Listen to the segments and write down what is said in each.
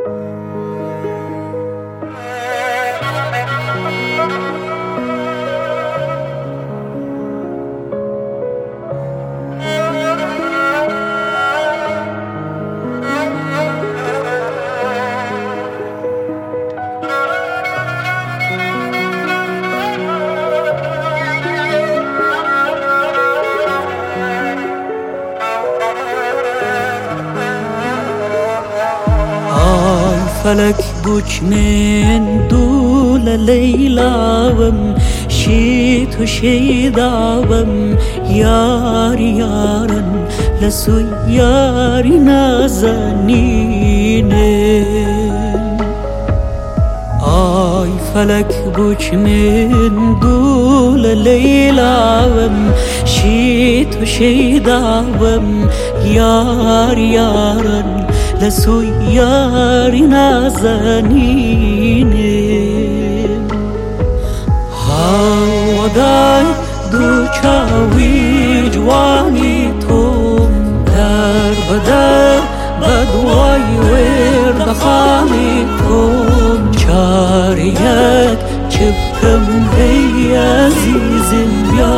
فلك بوش من دول ليلاوم شيت وشيداوم ياري يارن لسو ياري نازنين آي فلك بوش من دول ليلاوم شيت وشيداوم ياري يارن لسو ياري نازنين هاوداي دوچاوي جواني توم در بدر بدواي ورد خامي توم چاريك چبكم هي عزيزم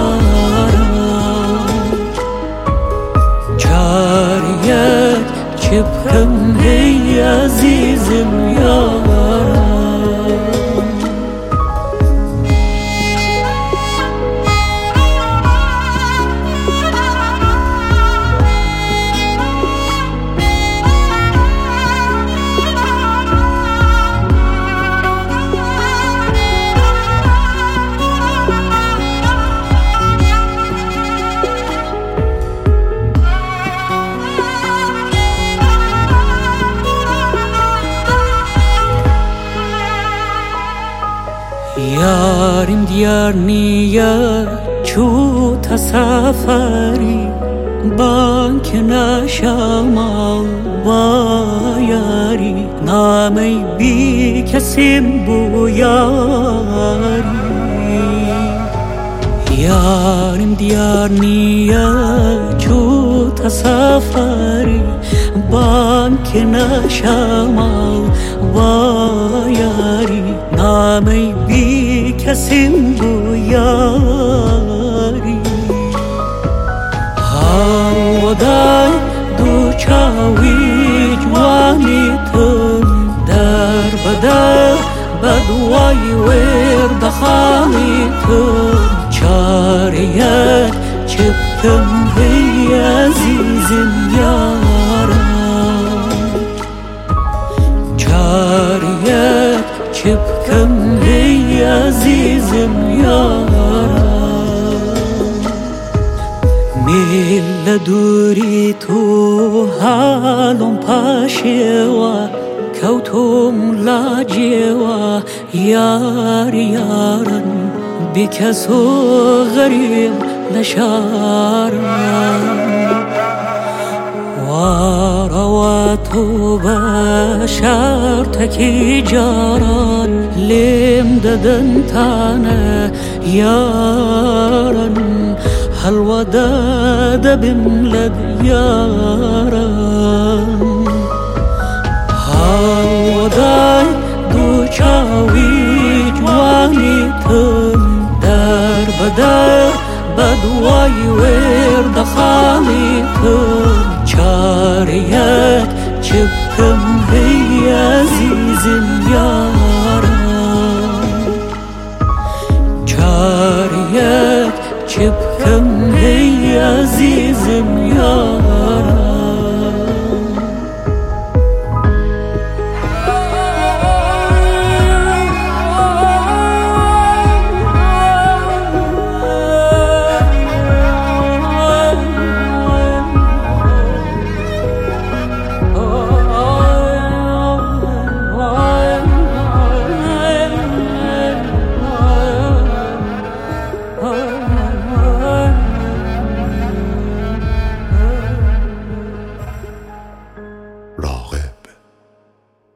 يارا چاريك چبكم هي عزيزم يارا يارم ديار نيا شو تسافري بانك نشامل وياري نامي بيك سمبو ياري يارم ديار نيا شو تسافري بانك نشامل وياري نامي بيك سمبو ياري هاوداي دوچاوي جواني تم در بدر بدواي ورد خامي تم چاريك چبكم هي عزيزم يارا چاريك چبكم هي عزيزم يارا ميل دوري تو حالم پاشوا كوتم لاجوا ياري يارن بكسو غريب نشارن ورواتو بشارتكي جاران لم ددن تانا يارن هالوداد بملد يارن هالوداي دوچاوي جواني تم در بدر بدواي ورد خامي تم چاريك چبكم هي عزيزم يارا چاريك چبكم هي عزيزم